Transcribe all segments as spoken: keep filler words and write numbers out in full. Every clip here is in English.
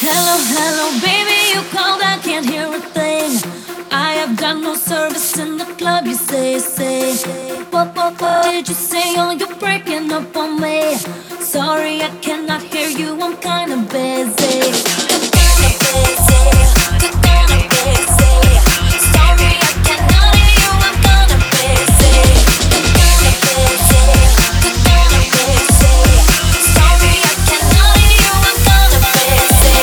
Hello, hello, baby, you called, I can't hear a thing. I have got no service in the club, you say, say. What, what, what did you say? Oh, you're breaking up on me. Sorry, I cannot hear you, I'm kinda busy. I'm kinda busy, I'm kinda busy. Sorry, I cannot hear you, I'm kinda busy. I'm kinda busy, I'm kinda busy. Sorry, I cannot hear you, I'm kinda busy.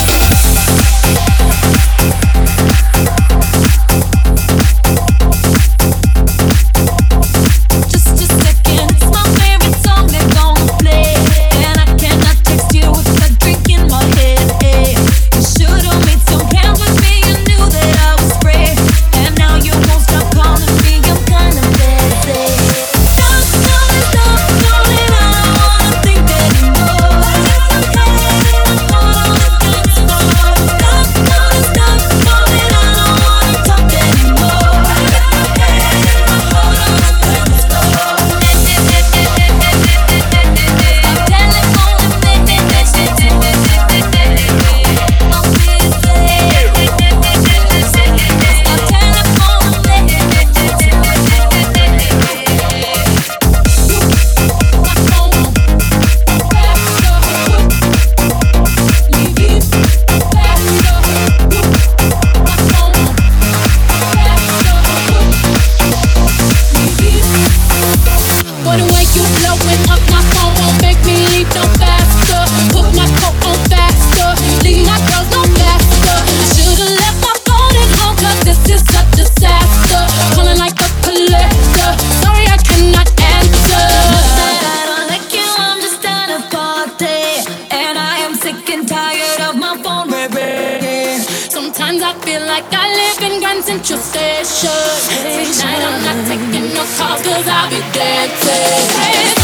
Just a second, it's my favorite song they're gonna play, and I cannot text you with a drink in my head. Hey, you should've made some plans with me. You knew that I was free, and now you won't stop calling me. I'm kinda busy. Stop, stop, stop calling. I don't wanna think anymore. It's okay, I'm on the dance floor. Stop, stop, stop calling. I don't wanna talk anymore. It's okay, I'm on the dance floor. Boy, the way you blowing up my phone won't make me leave no faster. Put my coat on faster, leave my girls no faster. I should've left my phone at home, cause this is a disaster. Calling like a collector, sorry I cannot answer. I don't like you, I'm just at a party, and I am sick and tired of my phone ringing. Sometimes I feel like I live in Grand Central Station. Tonight I'm not taking no calls, cause I'll be dancing.